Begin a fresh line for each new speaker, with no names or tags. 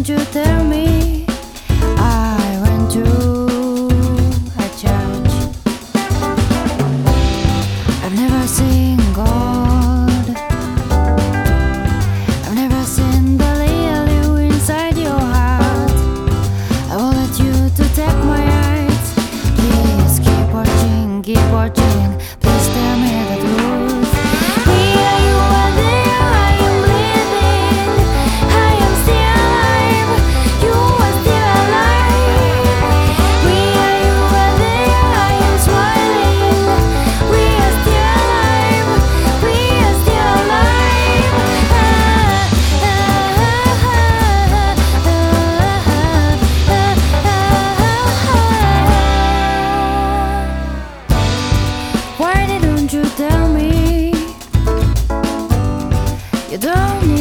don't you tell me I went to a church? I've never seen God. I've never seen the real you inside your heart. I wanted you to take my eyes. Please keep watching, keep watching. Please tell me the truth. Here you are, there I am breathing. I am still alive. You are still alive. Here you are, there I am smiling. We are still alive. We are still alive. Why didn't you tell me? You don't need